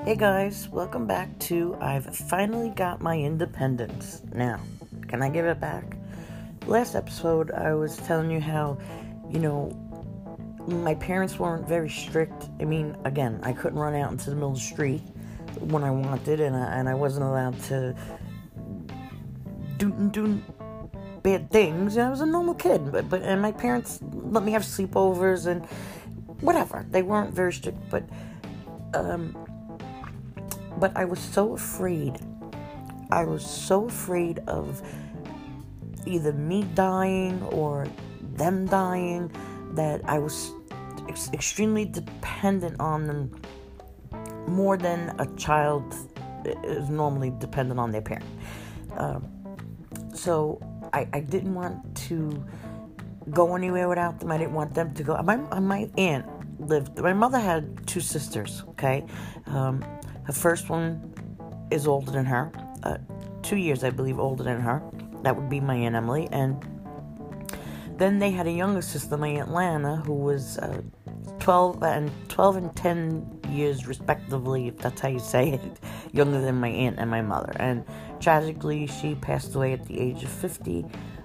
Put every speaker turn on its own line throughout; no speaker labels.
Hey guys, welcome back to I've finally got my independence. Now, can I give it back? Last episode, I was telling you how, my parents weren't very strict. I mean, again, I couldn't run out into the middle of the street when I wanted, and I wasn't allowed to do bad things. I was a normal kid, and my parents let me have sleepovers and whatever. They weren't very strict, but I was so afraid. I was so afraid of either me dying or them dying that I was extremely dependent on them more than a child is normally dependent on their parent. So I didn't want to go anywhere without them. I didn't want them to go. My aunt lived. My mother had two sisters. Okay. Her first one is older than her, 2 years, I believe, older than her. That would be my Aunt Emily. And then they had a younger sister, my Aunt Lana, who was 12 and 10 years, respectively, if that's how you say it, younger than my aunt and my mother. And tragically, she passed away at the age of 50.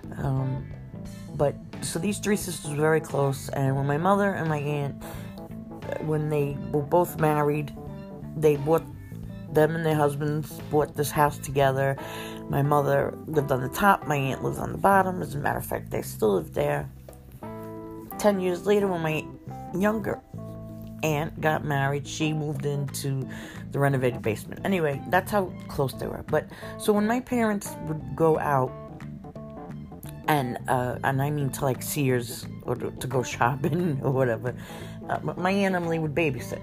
So these three sisters were very close. And when my mother and my aunt, when they were both married, them and their husbands bought this house together. My mother lived on the top, my aunt lived on the bottom. As a matter of fact, they still live there. 10 years later, when my younger aunt got married, she moved into the renovated basement. Anyway, that's how close they were. So when my parents would go out, and I mean to like Sears or to go shopping or whatever, my Aunt Emily would babysit.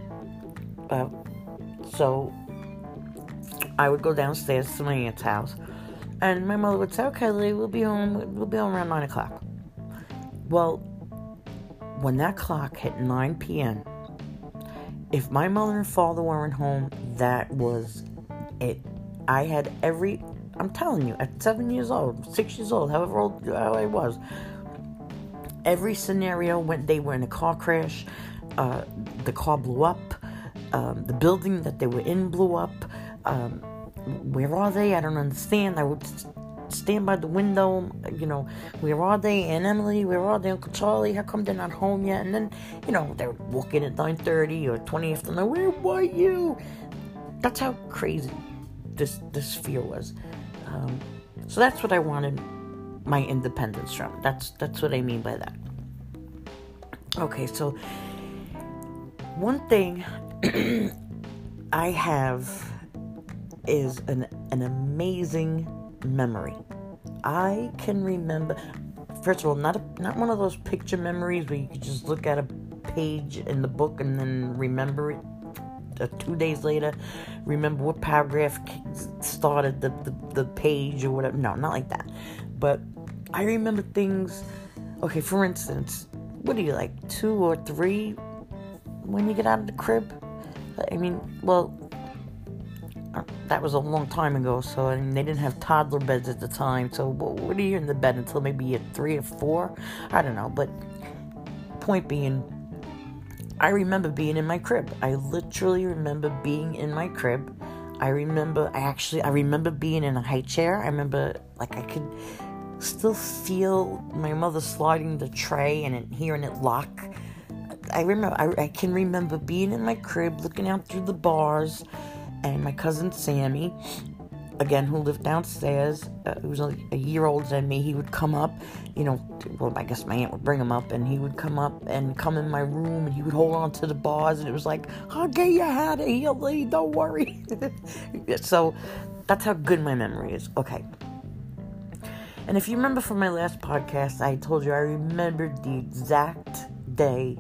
So I would go downstairs to my aunt's house, and my mother would say, "Okay, Lee, we'll be home around 9 o'clock." Well, when that clock hit 9 p.m., if my mother and father weren't home, that was it. I'm telling you, at 7 years old, 6 years old, however old I was, every scenario when they were in a car crash, the car blew up, the building that they were in blew up. Where are they? I don't understand. I would stand by the window, where are they? Aunt Emily, where are they? Uncle Charlie, how come they're not home yet? And then, they're walking at 9:30 or 20 after 9. Where were you? That's how crazy this fear was. So that's what I wanted my independence from. That's what I mean by that. Okay, so one thing I have is an amazing memory. I can remember, first of all, not one of those picture memories where you could just look at a page in the book and then remember it 2 days later, remember what paragraph started the page or whatever. No, not like that. But I remember things. Okay, for instance, what are you, like 2 or 3 when you get out of the crib? I mean, well, that was a long time ago, so they didn't have toddler beds at the time, so what are you in the bed until maybe you're 3 or 4? I don't know, but point being, I remember being in my crib. I literally remember being in my crib. I remember being in a high chair. I remember, I could still feel my mother sliding the tray and hearing it lock. I can remember being in my crib, looking out through the bars, and my cousin Sammy, again, who lived downstairs, who was only a year older than me, he would come up, I guess my aunt would bring him up, and he would come up and come in my room, and he would hold on to the bars, and it was like, I'll get you out of here, Lee, don't worry. So, that's how good my memory is. Okay. And if you remember from my last podcast, I told you I remembered the exact day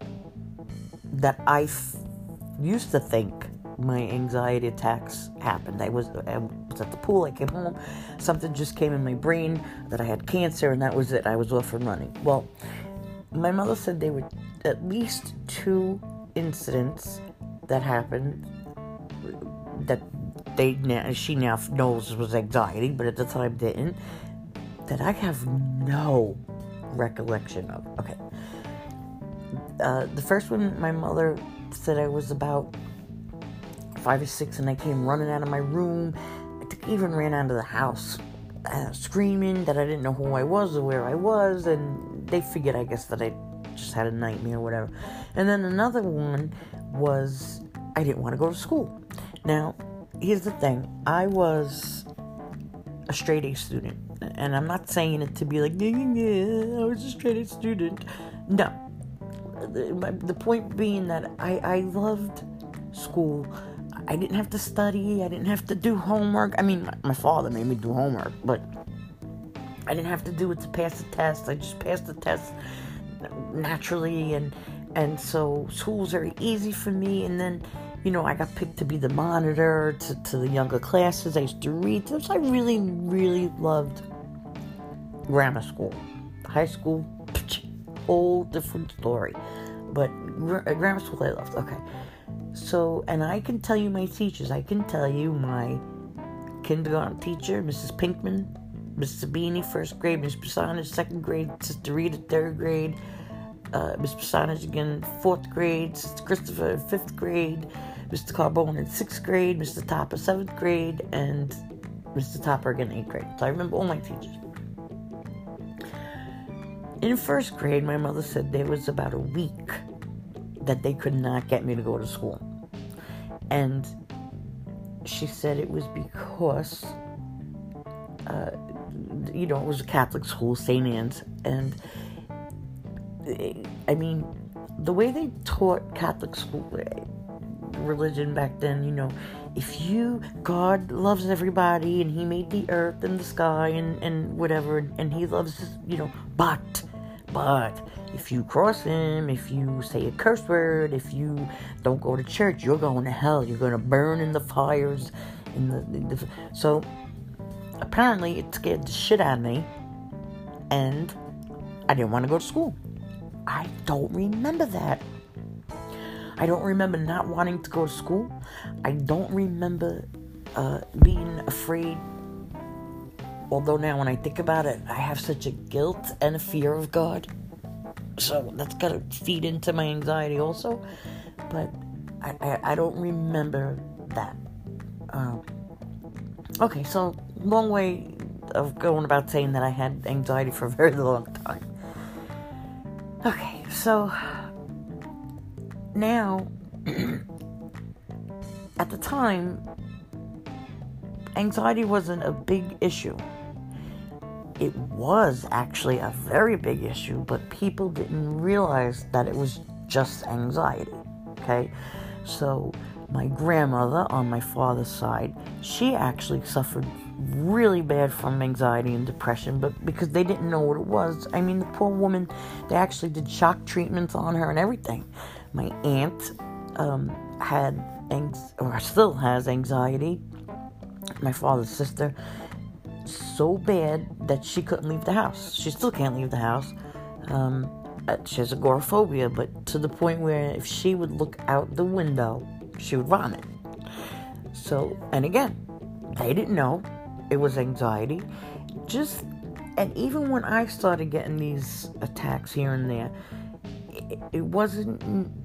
that I used to think my anxiety attacks happened. I was at the pool, I came home, something just came in my brain that I had cancer, and that was it. I was off and running. Well, my mother said there were at least 2 incidents that happened that she now knows was anxiety, but at the time didn't, that I have no recollection of. Okay. The first one, my mother said I was about 5 or 6, and I came running out of my room. I even ran out of the house, screaming that I didn't know who I was or where I was, and they figured, I guess, that I just had a nightmare or whatever. And then another one was I didn't want to go to school. Now, here's the thing. I was a straight A student, and I'm not saying it to be like, I was a straight A student. No. The point being that I loved school. I didn't have to study. I didn't have to do homework. I mean, my father made me do homework, but I didn't have to do it to pass the test. I just passed the test naturally, and so school was very easy for me. And then, I got picked to be the monitor to the younger classes. I used to read. So I really, really loved grammar school. High school, whole different story. But grammar school I loved. Okay. So, and I can tell you my teachers. I can tell you my kindergarten teacher, Mrs. Pinkman, Miss Sabini, 1st grade, Miss Personage, 2nd grade, Sister Rita, 3rd grade, Miss Personage again, 4th grade, Sister Christopher, 5th grade, Mr. Carbone in 6th grade, Mr. Topper, 7th grade, and Mr. Topper again, 8th grade. So I remember all my teachers. In 1st grade, my mother said there was about a week that they could not get me to go to school. And she said it was because, it was a Catholic school, St. Anne's. And, I mean, the way they taught Catholic school religion back then, God loves everybody, and he made the earth and the sky and whatever, and he loves, but if you cross him, if you say a curse word, if you don't go to church, you're going to hell. You're going to burn in the fires. So apparently it scared the shit out of me, and I didn't want to go to school. I don't remember that. I don't remember not wanting to go to school. I don't remember being afraid. Although now when I think about it, I have such a guilt and a fear of God. So that's got to feed into my anxiety also. But I don't remember that. Okay, so long way of going about saying that I had anxiety for a very long time. Okay, so now, at the time, anxiety wasn't a big issue. It was actually a very big issue, but people didn't realize that it was just anxiety, okay? So, my grandmother on my father's side, she actually suffered really bad from anxiety and depression, but because they didn't know what it was. I mean, the poor woman, they actually did shock treatments on her and everything. My aunt still has anxiety. My father's sister, so bad that she couldn't leave the house. She still can't leave the house. She has agoraphobia, but to the point where if she would look out the window, she would vomit. So, and again, they didn't know it was anxiety. And even when I started getting these attacks here and there, it wasn't,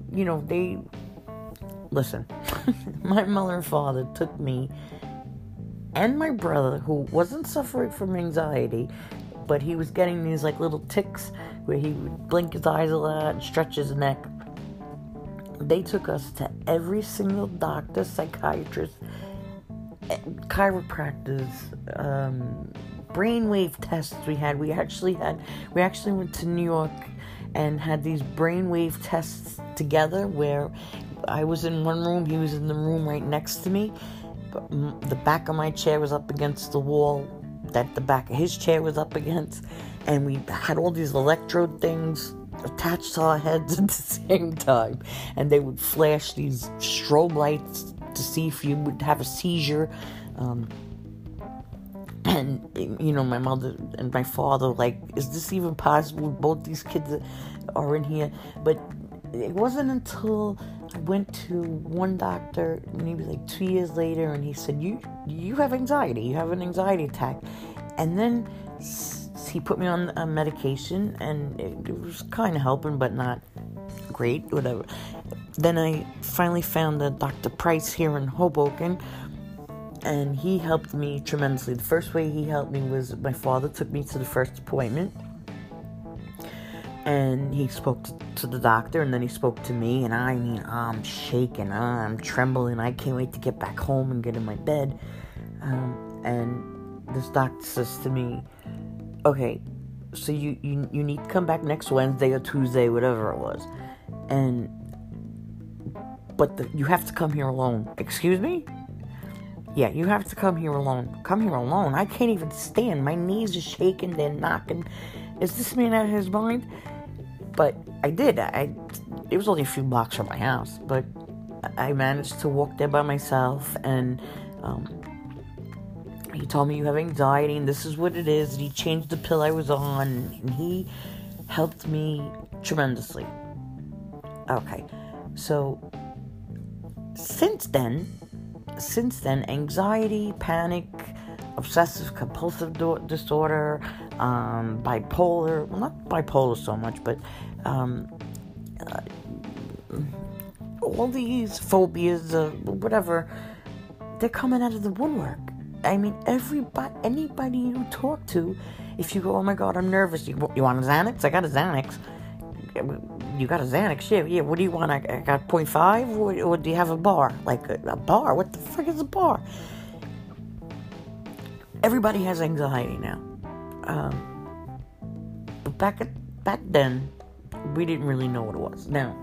listen, my mother and father took me and my brother, who wasn't suffering from anxiety, but he was getting these little tics where he would blink his eyes a lot and stretch his neck. They took us to every single doctor, psychiatrist, chiropractors, brainwave tests we had. We actually went to New York and had these brainwave tests together where I was in one room, he was in the room right next to me. The back of my chair was up against the wall that the back of his chair was up against, and we had all these electrode things attached to our heads at the same time, and they would flash these strobe lights to see if you would have a seizure. And my mother and my father, is this even possible? Both these kids are in here. But it wasn't until I went to one doctor, maybe 2 years later, and he said, you have anxiety. You have an anxiety attack. And then he put me on a medication, and it was kind of helping, but not great, whatever. Then I finally found the Dr. Price here in Hoboken, and he helped me tremendously. The first way he helped me was my father took me to the first appointment, and he spoke to the doctor, and then he spoke to me, and I mean, I'm shaking, I'm trembling, I can't wait to get back home and get in my bed. And this doctor says to me, okay, so you need to come back next Wednesday or Tuesday, whatever it was, but you have to come here alone. Excuse me? Yeah, you have to come here alone. Come here alone? I can't even stand. My knees are shaking, they're knocking. Is this man out of his mind? But I did. It was only a few blocks from my house, but I managed to walk there by myself, and he told me you have anxiety, and this is what it is, and he changed the pill I was on, and he helped me tremendously. Okay, so since then, anxiety, panic, obsessive compulsive disorder, bipolar, well, not bipolar so much, but all these phobias, whatever, they're coming out of the woodwork. I mean, anybody you talk to, if you go, oh my God, I'm nervous, you want a Xanax? I got a Xanax. You got a Xanax? Yeah, what do you want? I got 0.5, or do you have a bar? Like a bar? What the frick is a bar? Everybody has anxiety now. But back then, we didn't really know what it was. Now,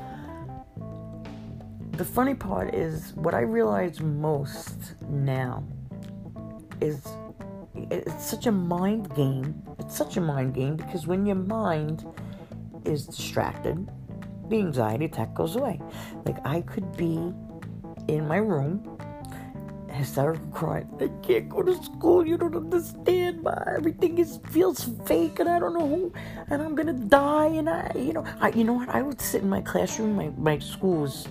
the funny part is, what I realize most now is it's such a mind game. It's such a mind game, because when your mind is distracted, the anxiety attack goes away. Like, I could be in my room, hysterical crying, I can't go to school, you don't understand, everything feels fake, and I don't know who, and I'm gonna die, and you know what, I would sit in my classroom, my school was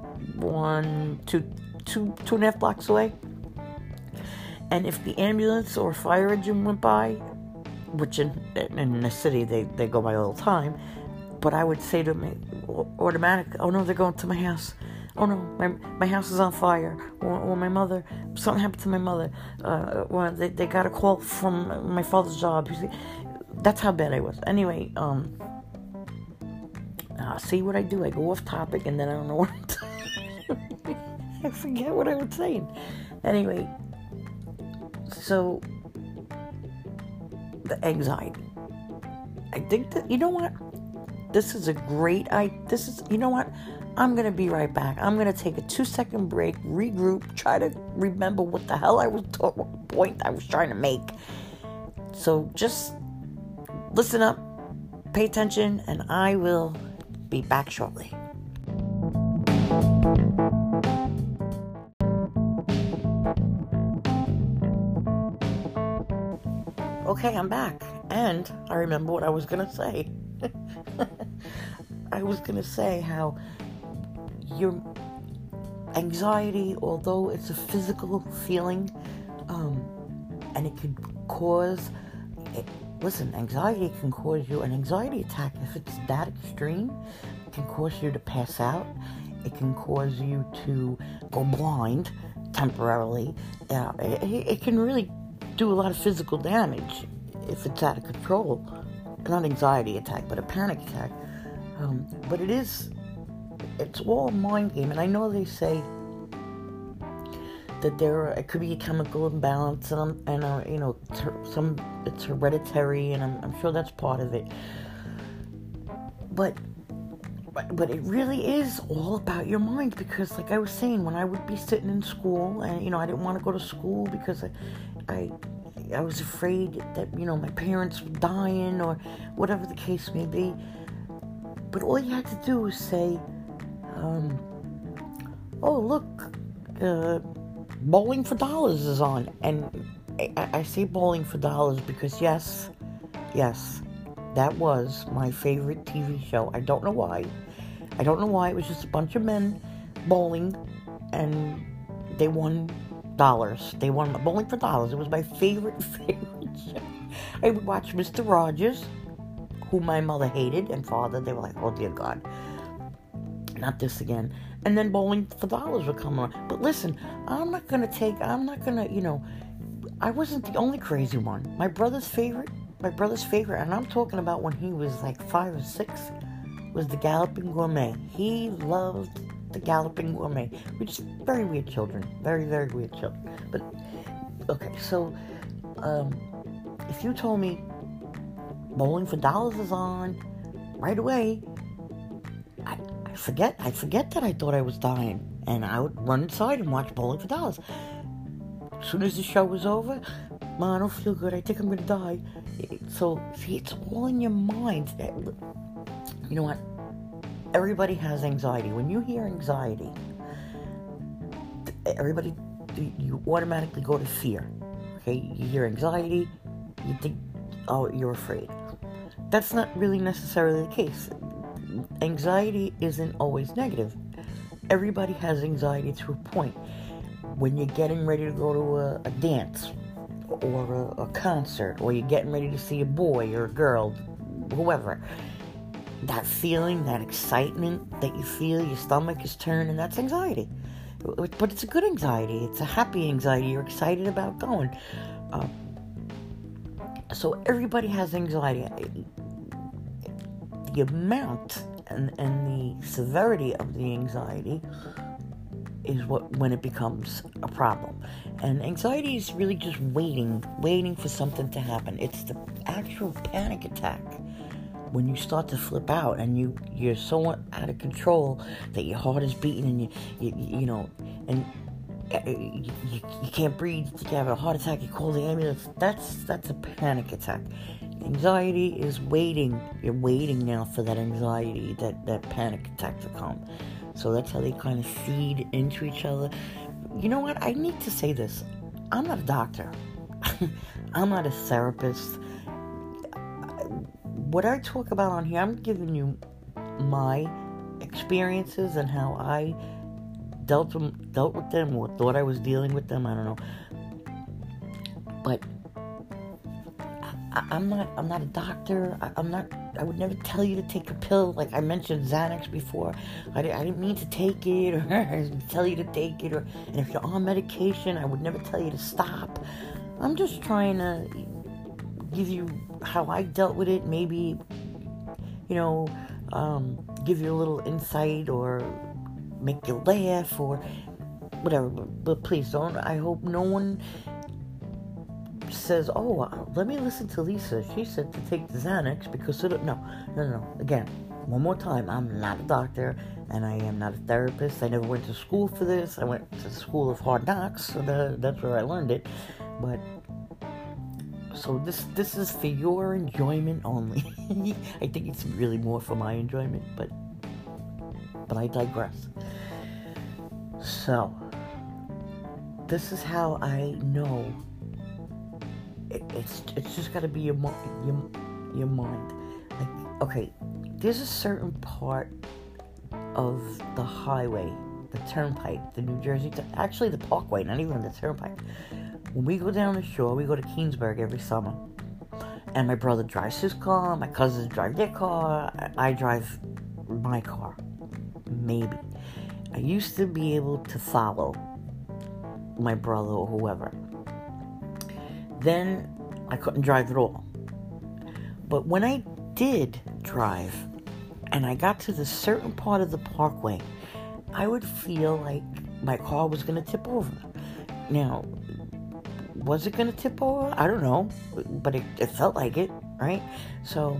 2.5 blocks away, and if the ambulance or fire engine went by, which in the city they go by all the time, but I would say to me, automatic, oh no, they're going to my house. Oh no, my house is on fire. Or my mother, something happened to my mother. Or they got a call from my father's job. That's how bad I was. Anyway, see what I do? I go off topic, and then I don't know what I'm saying. I forget what I was saying. Anyway, so the anxiety. I think that, you know what? This is a great you know what? I'm going to be right back. I'm going to take a 2-second break, regroup, try to remember what the hell what point I was trying to make. So just listen up, pay attention, and I will be back shortly. Okay, I'm back, and I remember what I was going to say. I was going to say how your anxiety, although it's a physical feeling, and it can cause, anxiety can cause you, an anxiety attack, if it's that extreme, it can cause you to pass out, it can cause you to go blind temporarily, it can really do a lot of physical damage if it's out of control. Not anxiety attack, but a panic attack. But it's all a mind game, and I know they say that it could be a chemical imbalance, and it's hereditary, and I'm sure that's part of it. But it really is all about your mind, because, like I was saying, when I would be sitting in school, and I didn't want to go to school because I was afraid that, my parents were dying or whatever the case may be. But all you had to do was say, oh, look, Bowling for Dollars is on. And I say Bowling for Dollars because, yes, that was my favorite TV show. I don't know why. It was just a bunch of men bowling, and they won dollars. They won Bowling for Dollars. It was my favorite show. I would watch Mr. Rogers, who my mother hated, and father. They were like, oh dear God. not this again. And then Bowling for Dollars would come on. But listen, I wasn't the only crazy one. My brother's favorite, and I'm talking about when he was like 5 or 6, was the Galloping Gourmet. He loved the Galloping Gourmet, which is very weird children. Very, very weird children. But, okay, so, if you told me Bowling for Dollars is on right away, I forget that I thought I was dying, and I would run inside and watch Bowling for Dollars. As soon as the show was over, man, I don't feel good, I think I'm gonna die. So, see, it's all in your mind. You know what? Everybody has anxiety. When you hear anxiety, you automatically go to fear. Okay? You hear anxiety, you think, oh, you're afraid. That's not really necessarily the case. Anxiety isn't always negative. Everybody has anxiety to a point. When you're getting ready to go to a dance or a concert, or you're getting ready to see a boy or a girl, whoever, that feeling, that excitement that you feel, your stomach is turning, that's anxiety. But it's a good anxiety. It's a happy anxiety. You're excited about going. So everybody has anxiety. The amount and the severity of the anxiety is when it becomes a problem. And anxiety is really just waiting for something to happen. It's the actual panic attack when you start to flip out and you're so out of control that your heart is beating and you can't breathe, you have a heart attack, you call the ambulance. That's a panic attack. Anxiety is waiting. You're waiting now for that anxiety, that panic attack to come. So that's how they kind of feed into each other. You know what? I need to say this. I'm not a doctor. I'm not a therapist. What I talk about on here, I'm giving you my experiences and how I dealt with them, or thought I was dealing with them. I don't know. But I'm not a doctor. I would never tell you to take a pill. Like I mentioned Xanax before. I didn't mean to take it or tell you to take it. And if you're on medication, I would never tell you to stop. I'm just trying to give you how I dealt with it. Maybe, give you a little insight or make you laugh or whatever. But please don't. I hope no one says, oh, let me listen to Lisa. She said to take the Xanax because no. Again, one more time, I'm not a doctor and I am not a therapist. I never went to school for this. I went to the school of hard knocks, so that's where I learned it. But so this is for your enjoyment only. I think it's really more for my enjoyment, but I digress. So this is how I know. It's just got to be your mind. Like, okay, there's a certain part of the highway, the turnpike, the New Jersey, actually the parkway, not even the turnpike. When we go down the shore, we go to Keensburg every summer. And my brother drives his car, my cousins drive their car, I drive my car. Maybe. I used to be able to follow my brother or whoever. Then I couldn't drive at all. But when I did drive, and I got to the certain part of the parkway, I would feel like my car was going to tip over. Now, was it going to tip over? I don't know, but it felt like it, right? So,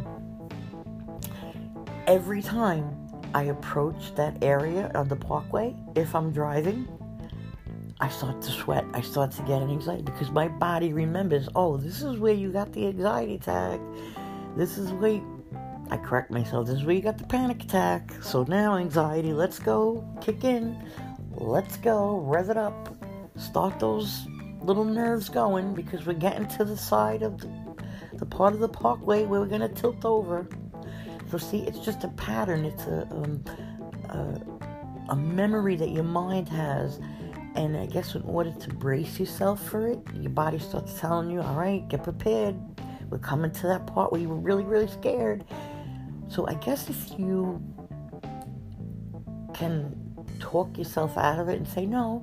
every time I approach that area of the parkway, if I'm driving, I start to sweat. I start to get an anxiety because my body remembers, oh, this is where you got the anxiety attack. This is where I correct myself. This is where you got the panic attack. So now anxiety, let's go, kick in. Let's go, rev it up. Start those little nerves going because we're getting to the side of the part of the parkway where we're going to tilt over. So see, it's just a pattern. It's a memory that your mind has. And I guess in order to brace yourself for it, your body starts telling you, all right, get prepared. We're coming to that part where you were really, really scared. So I guess if you can talk yourself out of it and say, no.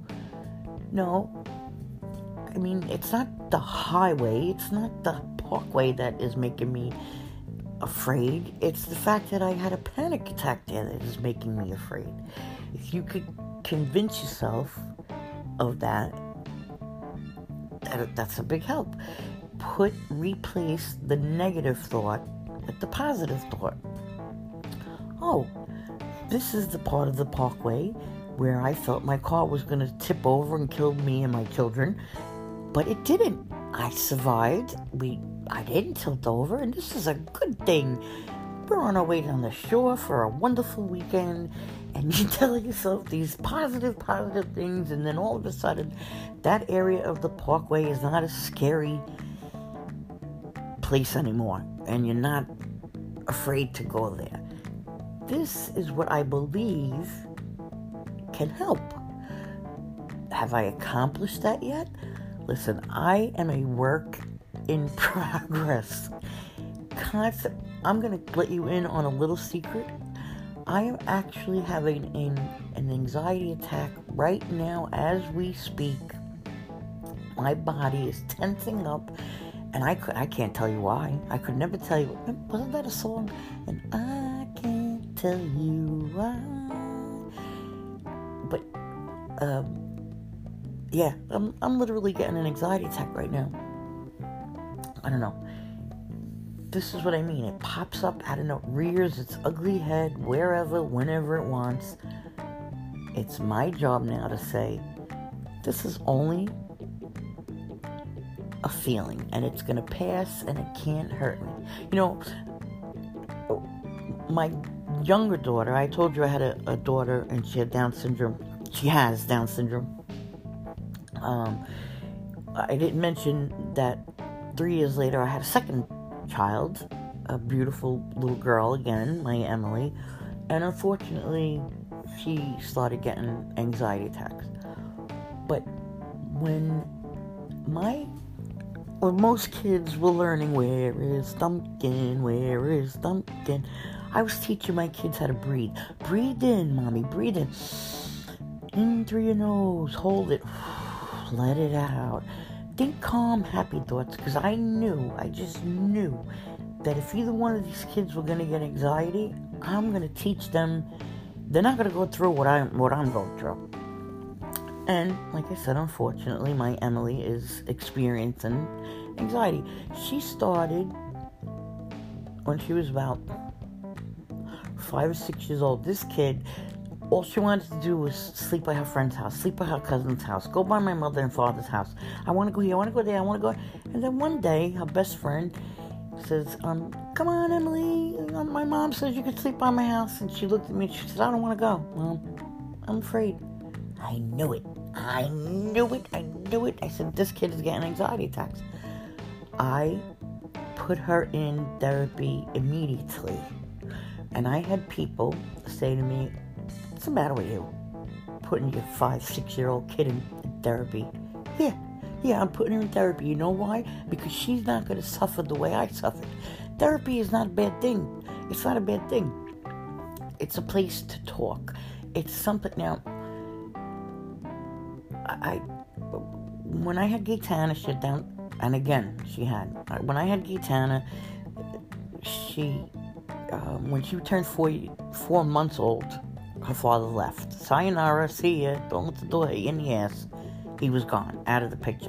I mean, it's not the highway, it's not the parkway that is making me afraid. It's the fact that I had a panic attack there that is making me afraid. If you could convince yourself of that, that's a big help. Replace the negative thought with the positive thought. Oh, this is the part of the parkway where I felt my car was going to tip over and kill me and my children, but it didn't. I survived. I didn't tilt over, and this is a good thing. We're on our way down the shore for a wonderful weekend, and you tell yourself these positive things, and then all of a sudden, that area of the parkway is not a scary place anymore, and you're not afraid to go there. This is what I believe can help. Have I accomplished that yet? Listen, I am a work in progress. I'm going to let you in on a little secret. I am actually having an anxiety attack right now as we speak. My body is tensing up, and I can't tell you why. I could never tell you. Wasn't that a song? And I can't tell you why. But yeah, I'm literally getting an anxiety attack right now. I don't know. This is what I mean. It pops up out of nowhere, rears its ugly head wherever, whenever it wants. It's my job now to say, this is only a feeling, and it's going to pass, and it can't hurt me. You know, my younger daughter, I told you I had a daughter, and she had Down syndrome. She has Down syndrome. I didn't mention that 3 years later I had a second child, a beautiful little girl again, my Emily, and unfortunately she started getting anxiety attacks. But when most kids were learning, where is Thumpkin, I was teaching my kids how to breathe. Breathe in, mommy, breathe in through your nose, hold it, let it out. Think calm, happy thoughts, because I just knew that if either one of these kids were going to get anxiety, I'm going to teach them. They're not going to go through what I'm going through. And like I said, unfortunately, my Emily is experiencing anxiety. She started when she was about 5 or 6 years old. This kid, all she wanted to do was sleep by her friend's house, sleep by her cousin's house, go by my mother and father's house. I want to go here, I want to go there, I want to go. And then one day, her best friend says, come on, Emily, my mom says you can sleep by my house. And she looked at me and she said, I don't want to go. Mom, I'm afraid. I knew it. I said, this kid is getting anxiety attacks. I put her in therapy immediately. And I had people say to me, what's the matter with you? Putting your 5-6-year-old kid in therapy. Yeah, I'm putting her in therapy. You know why? Because she's not going to suffer the way I suffered. Therapy is not a bad thing. It's not a bad thing. It's a place to talk. It's something. Now, when I had Gaetana, she had down, and again, when I had Gaetana, when she turned 4 months old, her father left. Sayonara, see ya, don't let the door hit you in the ass. He was gone, out of the picture.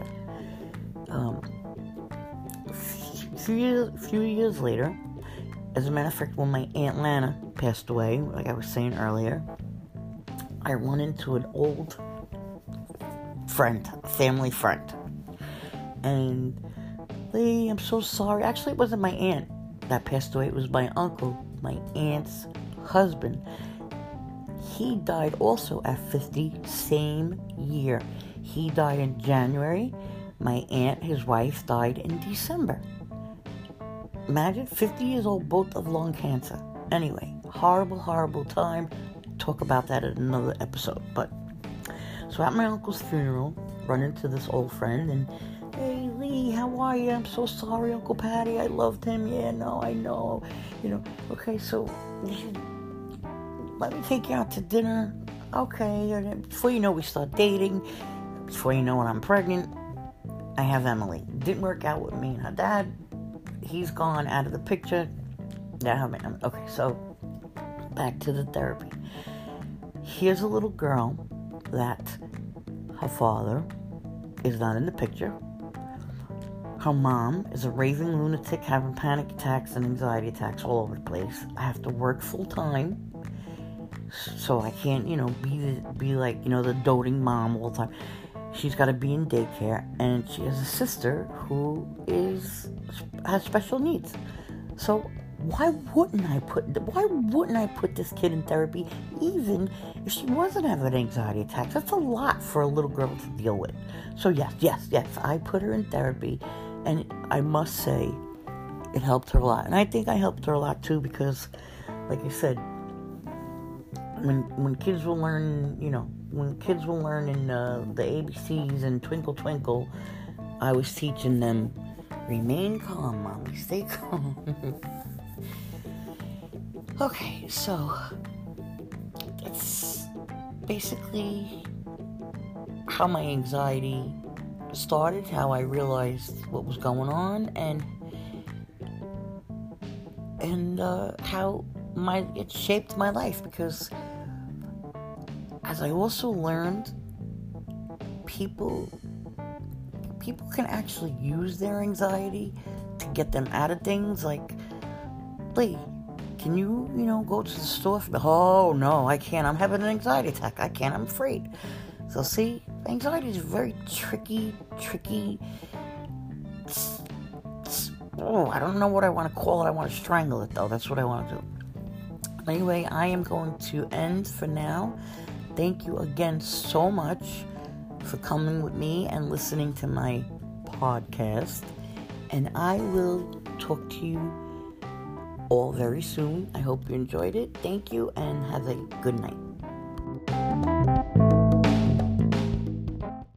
Few years later, as a matter of fact, when my Aunt Lana passed away, like I was saying earlier, I run into an old friend, a family friend. And, Lee, I'm so sorry. Actually, it wasn't my aunt that passed away. It was my uncle, my aunt's husband. He died also at 50, same year. He died in January. My aunt, his wife, died in December. Imagine, 50 years old, both of lung cancer. Anyway, horrible time. Talk about that in another episode. But, so at my uncle's funeral, run into this old friend, and, hey, Lee, how are you? I'm so sorry, Uncle Patty. I loved him. Yeah, no, I know. Okay, so let me take you out to dinner. Okay, and before you know, we start dating. Before you know it, I'm pregnant. I have Emily. Didn't work out with me and her dad. He's gone out of the picture. Okay, so back to the therapy. Here's a little girl that her father is not in the picture. Her mom is a raving lunatic having panic attacks and anxiety attacks all over the place. I have to work full time, so I can't, be like, the doting mom all the time. She's got to be in daycare, and she has a sister who has special needs. So why wouldn't I put this kid in therapy, even if she wasn't having anxiety attacks? That's a lot for a little girl to deal with. So yes, I put her in therapy, and I must say, it helped her a lot. And I think I helped her a lot too, because, like I said, when kids will learn, in the ABCs and Twinkle Twinkle, I was teaching them, remain calm, mommy, stay calm. Okay, so that's basically how my anxiety started, how I realized what was going on, and how it shaped my life, because as I also learned, people can actually use their anxiety to get them out of things. Like, Lee, can you, go to the store? Oh, no, I can't. I'm having an anxiety attack. I can't. I'm afraid. So, see, anxiety is very tricky. I don't know what I want to call it. I want to strangle it, though. That's what I want to do. Anyway, I am going to end for now. Thank you again so much for coming with me and listening to my podcast. And I will talk to you all very soon. I hope you enjoyed it. Thank you, and have a good night.